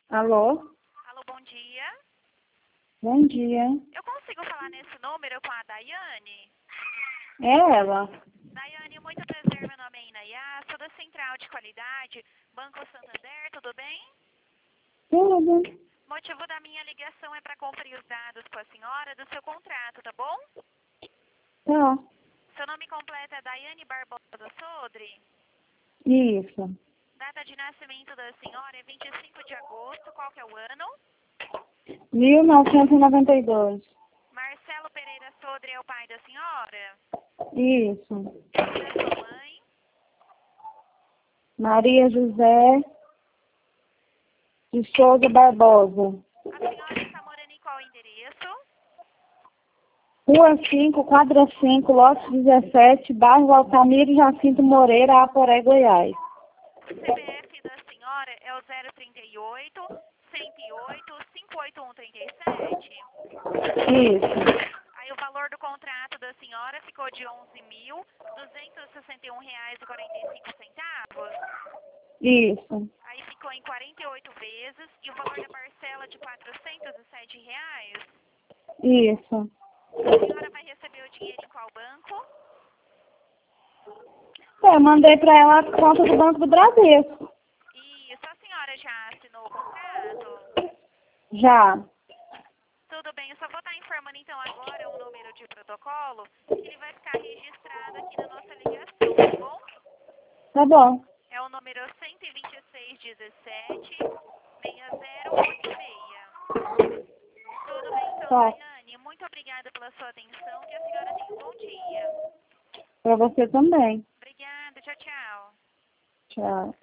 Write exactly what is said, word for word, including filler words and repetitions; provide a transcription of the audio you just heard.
Alô? Alô, bom dia. Bom dia. Eu consigo falar nesse número com a Daiane? É ela? Daiane, muito prazer, meu nome é Inayá, sou da Central de Qualidade, Banco Santander, tudo bem? Tudo. O motivo da minha ligação é para conferir os dados com a senhora do seu contrato, tá bom? Tá. Seu nome completo é Daiane Barbosa Sodre? Isso. Data de nascimento da senhora é vinte e cinco de agosto, qual que é o ano? mil novecentos e noventa e dois. Marcelo Pereira Sodre é o pai da senhora? Isso. Nome da sua mãe? Maria José de Souza Barbosa. A senhora está morando em qual endereço? Rua cinco, quadra cinco, lote dezessete, bairro Altamiro Jacinto Moreira, Aporé, Goiás. O C P F da senhora é o zero trinta e oito, cento e oito, cinco oito um trinta e sete. Isso. Aí o valor do contrato da senhora ficou de onze mil duzentos e sessenta e um reais e quarenta e cinco centavos. Isso. Aí ficou em quarenta e oito vezes e o valor da parcela de quatrocentos e sete reais. Isso. A senhora vai receber o dinheiro em qual banco? Eu mandei pra ela a conta do Banco do Bradesco. Isso, a senhora já assinou o contrato? Já. Tudo bem, eu só vou estar informando então agora um número de protocolo que ele vai ficar registrado aqui na nossa ligação, tá bom? Tá bom. É o número cento e vinte e seis, dezessete, seis zero oito seis. Tudo bem então, Tá. Daiane? Muito obrigada pela sua atenção, que a senhora tenha um bom dia. Pra você também. Obrigada, tchau, tchau. Tchau.